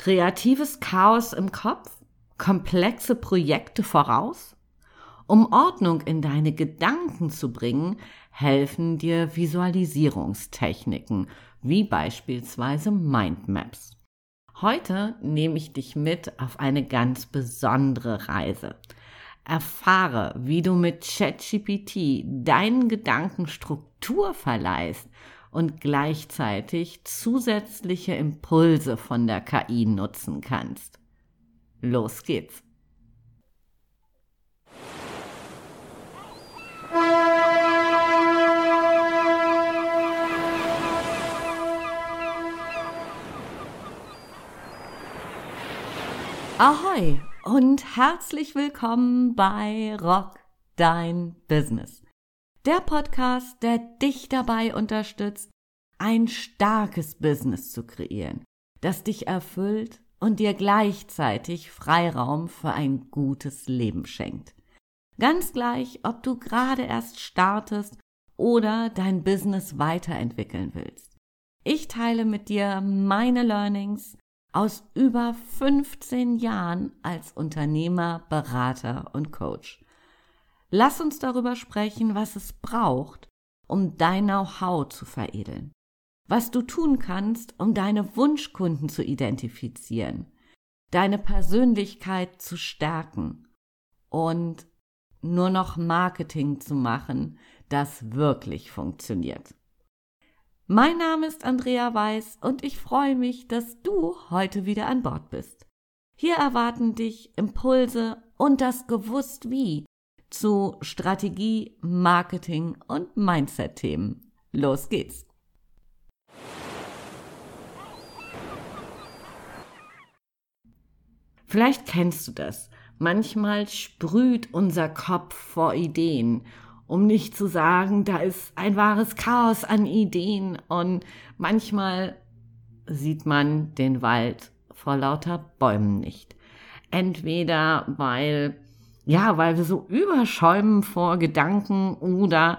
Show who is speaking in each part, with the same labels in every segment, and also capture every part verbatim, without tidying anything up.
Speaker 1: Kreatives Chaos im Kopf? Komplexe Projekte voraus? Um Ordnung in deine Gedanken zu bringen, helfen dir Visualisierungstechniken, wie beispielsweise Mindmaps. Heute nehme ich dich mit auf eine ganz besondere Reise. Erfahre, wie du mit ChatGPT deinen Gedanken Struktur verleihst und gleichzeitig zusätzliche Impulse von der K I nutzen kannst. Los geht's! Ahoi und herzlich willkommen bei Rock Dein Business. Der Podcast, der dich dabei unterstützt, ein starkes Business zu kreieren, das dich erfüllt und dir gleichzeitig Freiraum für ein gutes Leben schenkt. Ganz gleich, ob du gerade erst startest oder dein Business weiterentwickeln willst. Ich teile mit dir meine Learnings aus über fünfzehn Jahren als Unternehmer, Berater und Coach. Lass uns darüber sprechen, was es braucht, um dein Know-how zu veredeln. Was du tun kannst, um deine Wunschkunden zu identifizieren, deine Persönlichkeit zu stärken und nur noch Marketing zu machen, das wirklich funktioniert. Mein Name ist Andrea Weiß und ich freue mich, dass du heute wieder an Bord bist. Hier erwarten dich Impulse und das Gewusst-Wie zu Strategie, Marketing und Mindset-Themen. Los geht's! Vielleicht kennst du das. Manchmal sprüht unser Kopf vor Ideen, um nicht zu sagen, da ist ein wahres Chaos an Ideen, und manchmal sieht man den Wald vor lauter Bäumen nicht. Entweder weil, ja, weil wir so überschäumen vor Gedanken oder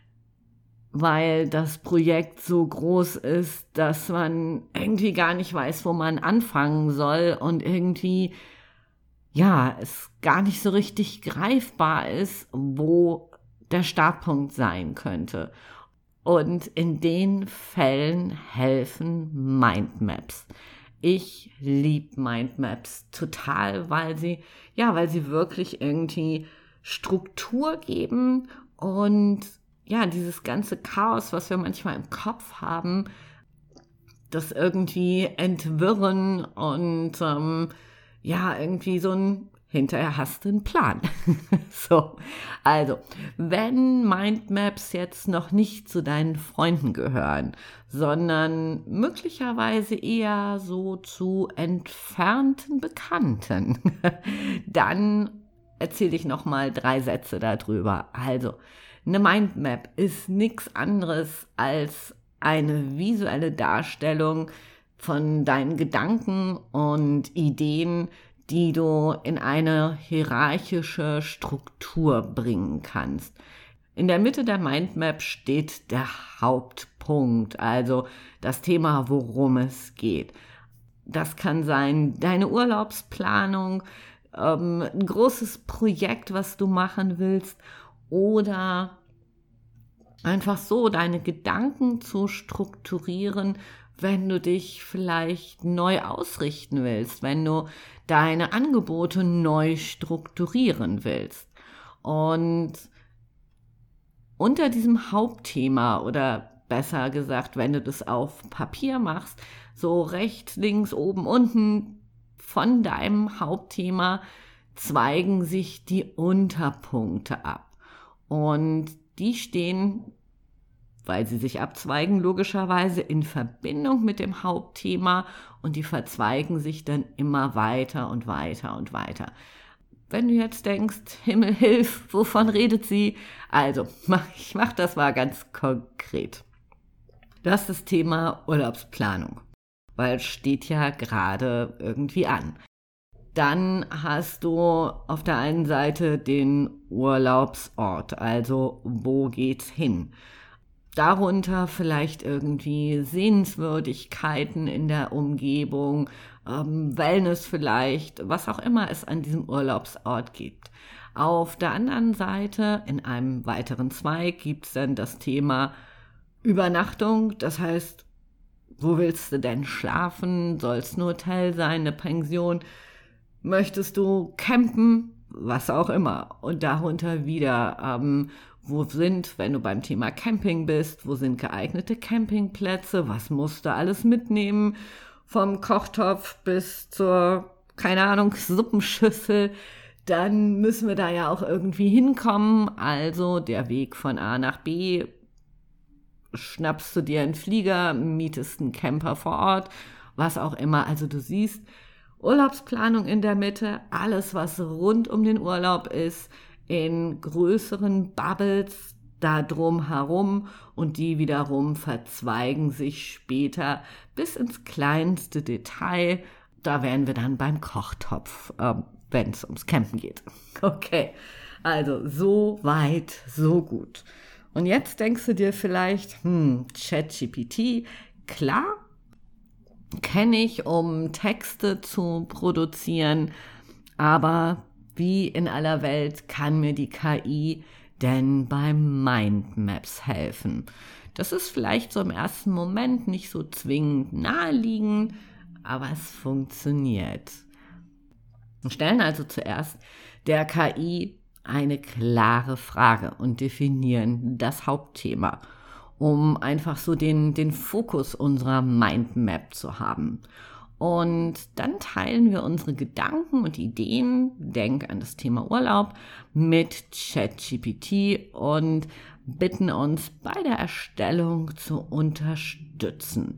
Speaker 1: weil das Projekt so groß ist, dass man irgendwie gar nicht weiß, wo man anfangen soll und irgendwie, ja, es gar nicht so richtig greifbar ist, wo der Startpunkt sein könnte. Und in den Fällen helfen Mindmaps. Ich liebe Mindmaps total, weil sie, ja, weil sie wirklich irgendwie Struktur geben und ja, dieses ganze Chaos, was wir manchmal im Kopf haben, das irgendwie entwirren und ähm, ja, irgendwie so ein hinterher hast du einen Plan. So, also, wenn Mindmaps jetzt noch nicht zu deinen Freunden gehören, sondern möglicherweise eher so zu entfernten Bekannten, dann erzähle ich noch mal drei Sätze darüber. Also, eine Mindmap ist nichts anderes als eine visuelle Darstellung von deinen Gedanken und Ideen, die du in eine hierarchische Struktur bringen kannst. In der Mitte der Mindmap steht der Hauptpunkt, also das Thema, worum es geht. Das kann sein deine Urlaubsplanung, ähm, ein großes Projekt, was du machen willst, oder einfach so deine Gedanken zu strukturieren, wenn du dich vielleicht neu ausrichten willst, wenn du deine Angebote neu strukturieren willst. Und unter diesem Hauptthema, oder besser gesagt, wenn du das auf Papier machst, so rechts, links, oben, unten von deinem Hauptthema zweigen sich die Unterpunkte ab. Und die stehen, weil sie sich abzweigen, logischerweise in Verbindung mit dem Hauptthema, und die verzweigen sich dann immer weiter und weiter und weiter. Wenn du jetzt denkst, Himmel, hilf, wovon redet sie? Also, ich mach das mal ganz konkret. Du hast das Thema Urlaubsplanung, weil es steht ja gerade irgendwie an. Dann hast du auf der einen Seite den Urlaubsort, also wo geht's hin? Darunter vielleicht irgendwie Sehenswürdigkeiten in der Umgebung, ähm, Wellness vielleicht, was auch immer es an diesem Urlaubsort gibt. Auf der anderen Seite, in einem weiteren Zweig, gibt es dann das Thema Übernachtung. Das heißt, wo willst du denn schlafen? Soll es ein Hotel sein, eine Pension? Möchtest du campen? Was auch immer. Und darunter wieder, ähm, wo sind, wenn du beim Thema Camping bist, wo sind geeignete Campingplätze? Was musst du alles mitnehmen? Vom Kochtopf bis zur, keine Ahnung, Suppenschüssel. Dann müssen wir da ja auch irgendwie hinkommen. Also der Weg von A nach B. Schnappst du dir einen Flieger, mietest einen Camper vor Ort, was auch immer. Also du siehst, Urlaubsplanung in der Mitte, alles, was rund um den Urlaub ist, in größeren Bubbles da drum herum und die wiederum verzweigen sich später bis ins kleinste Detail. Da wären wir dann beim Kochtopf, äh, wenn es ums Campen geht. Okay, also so weit, so gut. Und jetzt denkst du dir vielleicht, hm, ChatGPT, klar, kenne ich, um Texte zu produzieren, aber wie in aller Welt kann mir die K I denn beim Mindmaps helfen? Das ist vielleicht so im ersten Moment nicht so zwingend naheliegend, aber es funktioniert. Wir stellen also zuerst der K I eine klare Frage und definieren das Hauptthema, um einfach so den, den Fokus unserer Mindmap zu haben. Und dann teilen wir unsere Gedanken und Ideen, denk an das Thema Urlaub, mit ChatGPT und bitten uns bei der Erstellung zu unterstützen.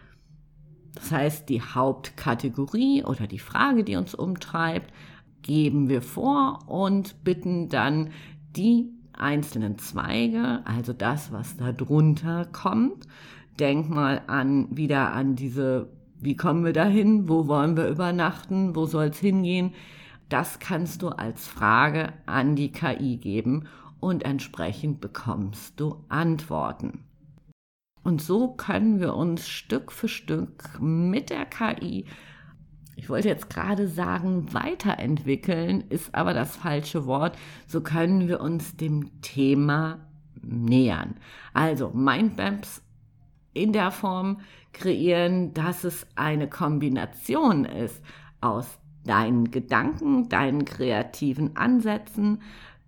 Speaker 1: Das heißt, die Hauptkategorie oder die Frage, die uns umtreibt, geben wir vor und bitten dann die einzelnen Zweige, also das, was da drunter kommt. Denk mal an, wieder an diese, wie kommen wir dahin, wo wollen wir übernachten, wo soll es hingehen? Das kannst du als Frage an die K I geben und entsprechend bekommst du Antworten. Und so können wir uns Stück für Stück mit der K I, ich wollte jetzt gerade sagen, weiterentwickeln, ist aber das falsche Wort, so können wir uns dem Thema nähern. Also Mindmaps in der Form kreieren, dass es eine Kombination ist aus deinen Gedanken, deinen kreativen Ansätzen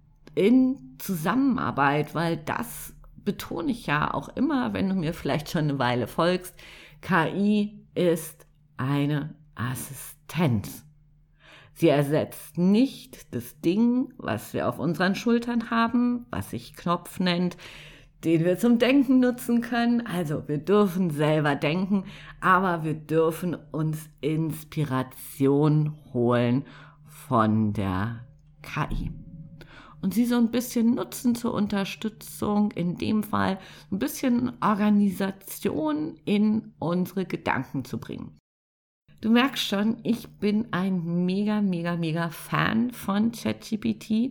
Speaker 1: in Zusammenarbeit, weil das betone ich ja auch immer, wenn du mir vielleicht schon eine Weile folgst, K I ist eine Assistenz. Sie ersetzt nicht das Ding, was wir auf unseren Schultern haben, was sich Knopf nennt, den wir zum Denken nutzen können. Also wir dürfen selber denken, aber wir dürfen uns Inspiration holen von der K I. Und sie so ein bisschen nutzen zur Unterstützung, in dem Fall ein bisschen Organisation in unsere Gedanken zu bringen. Du merkst schon, ich bin ein mega, mega, mega Fan von ChatGPT.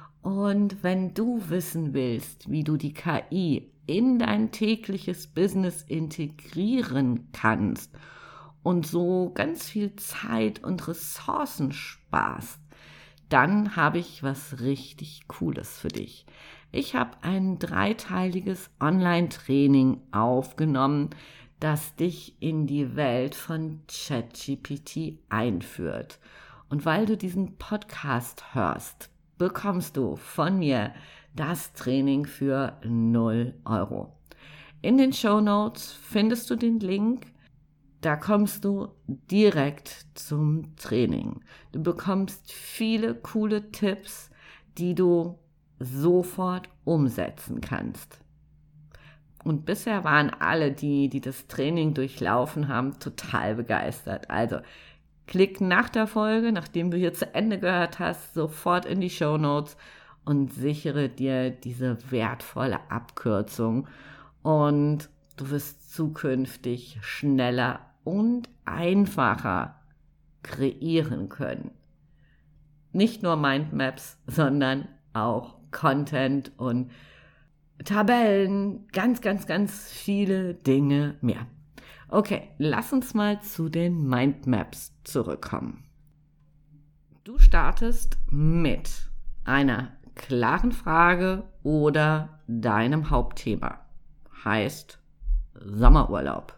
Speaker 1: Und wenn du wissen willst, wie du die K I in dein tägliches Business integrieren kannst und so ganz viel Zeit und Ressourcen sparst, dann habe ich was richtig Cooles für dich. Ich habe ein dreiteiliges Online-Training aufgenommen, das dich in die Welt von ChatGPT einführt. Und weil du diesen Podcast hörst, bekommst du von mir das Training für null Euro. In den Shownotes findest du den Link. Da kommst du direkt zum Training. Du bekommst viele coole Tipps, die du sofort umsetzen kannst. Und bisher waren alle, die, die das Training durchlaufen haben, total begeistert. Also klick nach der Folge, nachdem du hier zu Ende gehört hast, sofort in die Shownotes und sichere dir diese wertvolle Abkürzung. Und du wirst zukünftig schneller und einfacher kreieren können. Nicht nur Mindmaps, sondern auch Content und Tabellen, ganz, ganz, ganz viele Dinge mehr. Okay, lass uns mal zu den Mindmaps zurückkommen. Du startest mit einer klaren Frage oder deinem Hauptthema. Heißt Sommerurlaub.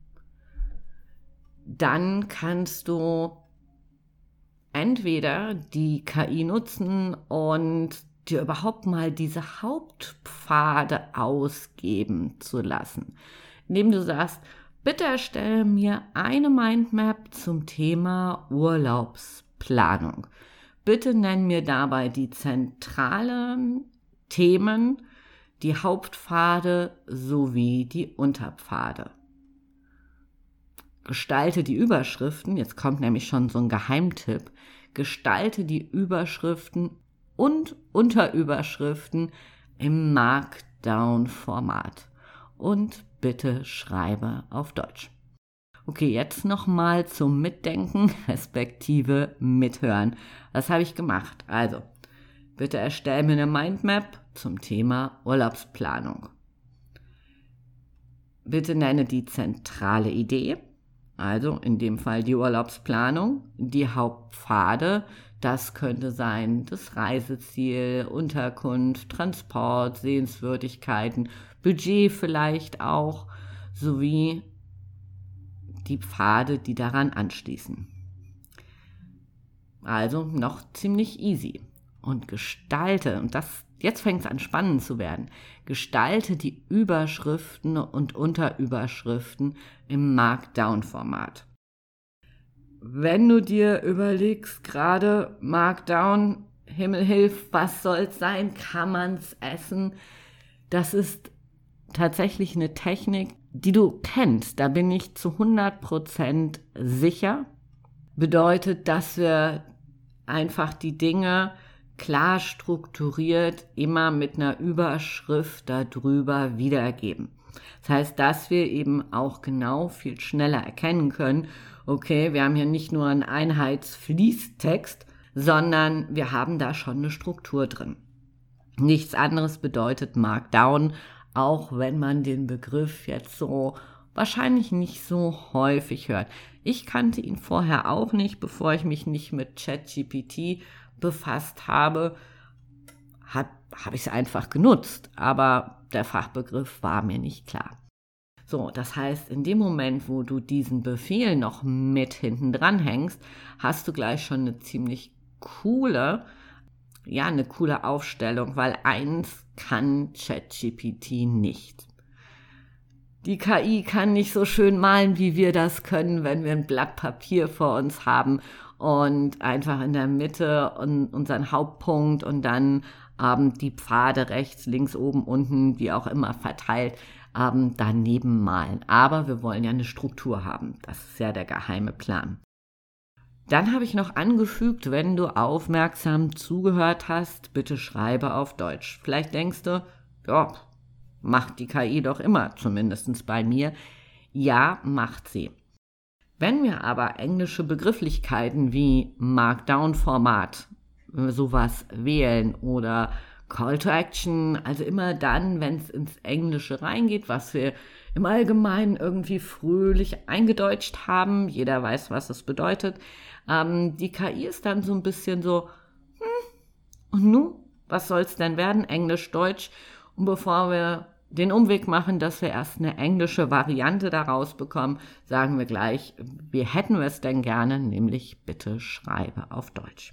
Speaker 1: Dann kannst du entweder die K I nutzen und dir überhaupt mal diese Hauptpfade ausgeben zu lassen, indem du sagst, bitte erstelle mir eine Mindmap zum Thema Urlaubsplanung. Bitte nenn mir dabei die zentralen Themen, die Hauptpfade sowie die Unterpfade. Gestalte die Überschriften, jetzt kommt nämlich schon so ein Geheimtipp, gestalte die Überschriften und Unterüberschriften im Markdown-Format. Und bitte schreibe auf Deutsch. Okay, jetzt nochmal zum Mitdenken, respektive Mithören. Was habe ich gemacht? Also, bitte erstell mir eine Mindmap zum Thema Urlaubsplanung. Bitte nenne die zentrale Idee, also in dem Fall die Urlaubsplanung, die Hauptpfade. Das könnte sein das Reiseziel, Unterkunft, Transport, Sehenswürdigkeiten, Budget vielleicht auch, sowie die Pfade, die daran anschließen. Also noch ziemlich easy. Und gestalte, und das, jetzt fängt es an spannend zu werden, gestalte die Überschriften und Unterüberschriften im Markdown-Format. Wenn du dir überlegst, gerade Markdown, Himmel hilf, was soll's sein, kann man's essen? Das ist tatsächlich eine Technik, die du kennst, da bin ich zu hundert Prozent sicher. Bedeutet, dass wir einfach die Dinge klar strukturiert immer mit einer Überschrift darüber wiedergeben. Das heißt, dass wir eben auch genau viel schneller erkennen können, okay, wir haben hier nicht nur einen Einheitsfließtext, sondern wir haben da schon eine Struktur drin. Nichts anderes bedeutet Markdown, auch wenn man den Begriff jetzt so wahrscheinlich nicht so häufig hört. Ich kannte ihn vorher auch nicht, bevor ich mich nicht mit ChatGPT befasst habe, habe ich es einfach genutzt, aber der Fachbegriff war mir nicht klar. So, das heißt, in dem Moment, wo du diesen Befehl noch mit hinten dran hängst, hast du gleich schon eine ziemlich coole, ja, eine coole Aufstellung, weil eins kann ChatGPT nicht. Die K I kann nicht so schön malen, wie wir das können, wenn wir ein Blatt Papier vor uns haben und einfach in der Mitte unseren Hauptpunkt und dann ähm, die Pfade rechts, links, oben, unten, wie auch immer verteilt, ähm, daneben malen. Aber wir wollen ja eine Struktur haben. Das ist ja der geheime Plan. Dann habe ich noch angefügt, wenn du aufmerksam zugehört hast, bitte schreibe auf Deutsch. Vielleicht denkst du, ja, macht die K I doch immer, zumindest bei mir. Ja, macht sie. Wenn wir aber englische Begrifflichkeiten wie Markdown-Format, sowas wählen oder Call to Action, also immer dann, wenn es ins Englische reingeht, was wir im Allgemeinen irgendwie fröhlich eingedeutscht haben, jeder weiß, was es bedeutet, ähm, die K I ist dann so ein bisschen so, hm, und nun, was soll's denn werden, Englisch, Deutsch, und bevor wir den Umweg machen, dass wir erst eine englische Variante daraus bekommen, sagen wir gleich, wie hätten wir es denn gerne, nämlich bitte schreibe auf Deutsch.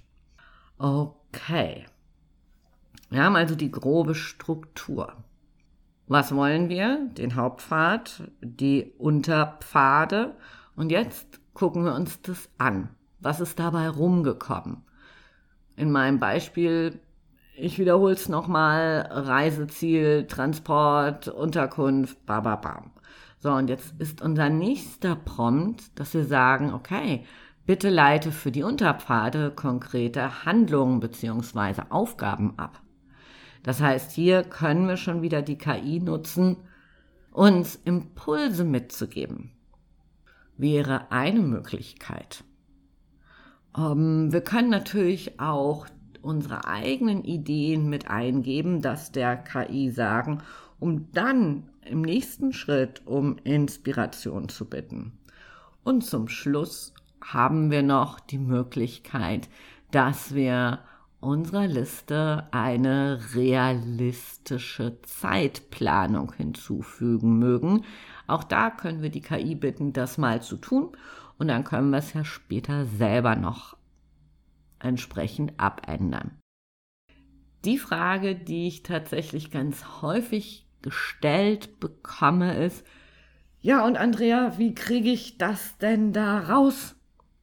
Speaker 1: Okay. Wir haben also die grobe Struktur. Was wollen wir? Den Hauptpfad, die Unterpfade. Und jetzt gucken wir uns das an. Was ist dabei rumgekommen? In meinem Beispiel, ich wiederhole es nochmal, Reiseziel, Transport, Unterkunft, bababam. So, und jetzt ist unser nächster Prompt, dass wir sagen, okay, bitte leite für die Unterpfade konkrete Handlungen bzw. Aufgaben ab. Das heißt, hier können wir schon wieder die K I nutzen, uns Impulse mitzugeben. Wäre eine Möglichkeit. Ähm, wir können natürlich auch unsere eigenen Ideen mit eingeben, dass der K I sagen, um dann im nächsten Schritt um Inspiration zu bitten. Und zum Schluss haben wir noch die Möglichkeit, dass wir unserer Liste eine realistische Zeitplanung hinzufügen mögen. Auch da können wir die K I bitten, das mal zu tun und dann können wir es ja später selber noch entsprechend abändern. Die Frage, die ich tatsächlich ganz häufig gestellt bekomme, ist: Ja, und Andrea, wie kriege ich das denn da raus?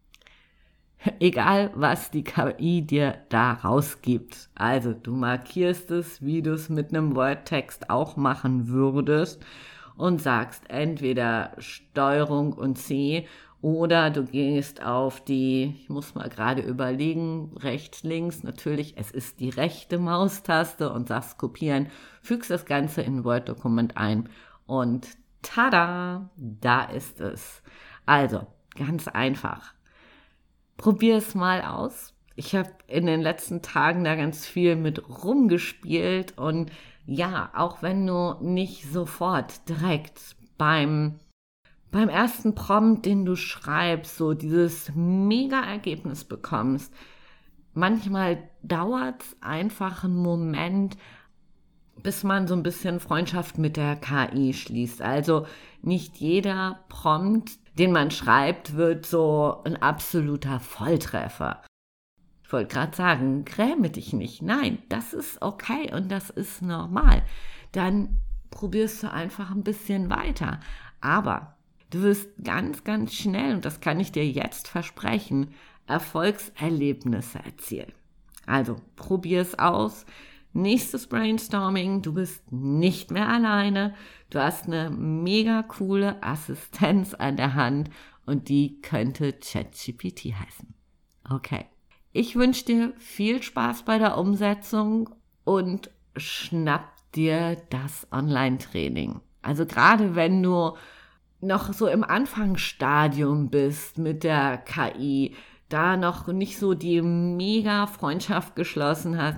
Speaker 1: Egal, was die K I dir da rausgibt. Also, du markierst es, wie du es mit einem Word-Text auch machen würdest und sagst entweder Steuerung und C oder du gehst auf die, ich muss mal gerade überlegen, rechts, links, natürlich, es ist die rechte Maustaste und sagst kopieren, fügst das Ganze in ein Word-Dokument ein und tada, da ist es. Also, ganz einfach. Probier es mal aus. Ich habe in den letzten Tagen da ganz viel mit rumgespielt und ja, auch wenn du nicht sofort direkt beim, beim ersten Prompt, den du schreibst, so dieses Mega-Ergebnis bekommst, manchmal dauert es einfach einen Moment, bis man so ein bisschen Freundschaft mit der K I schließt. Also nicht jeder Prompt, den man schreibt, wird so ein absoluter Volltreffer. Ich wollte gerade sagen, gräme dich nicht. Nein, das ist okay und das ist normal. Dann probierst du einfach ein bisschen weiter. Aber du wirst ganz, ganz schnell, und das kann ich dir jetzt versprechen, Erfolgserlebnisse erzielen. Also probier es aus. Nächstes Brainstorming, du bist nicht mehr alleine, du hast eine mega coole Assistenz an der Hand und die könnte ChatGPT heißen. Okay, ich wünsche dir viel Spaß bei der Umsetzung und schnapp dir das Online-Training. Also gerade wenn du noch so im Anfangsstadium bist mit der K I, da noch nicht so die mega Freundschaft geschlossen hast,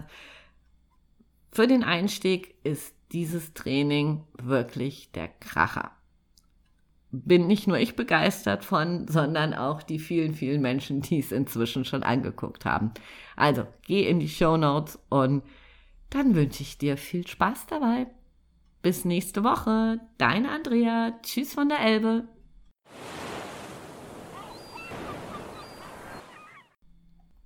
Speaker 1: für den Einstieg ist dieses Training wirklich der Kracher. Bin nicht nur ich begeistert von, sondern auch die vielen, vielen Menschen, die es inzwischen schon angeguckt haben. Also, geh in die Shownotes und dann wünsche ich dir viel Spaß dabei. Bis nächste Woche. Deine Andrea. Tschüss von der Elbe.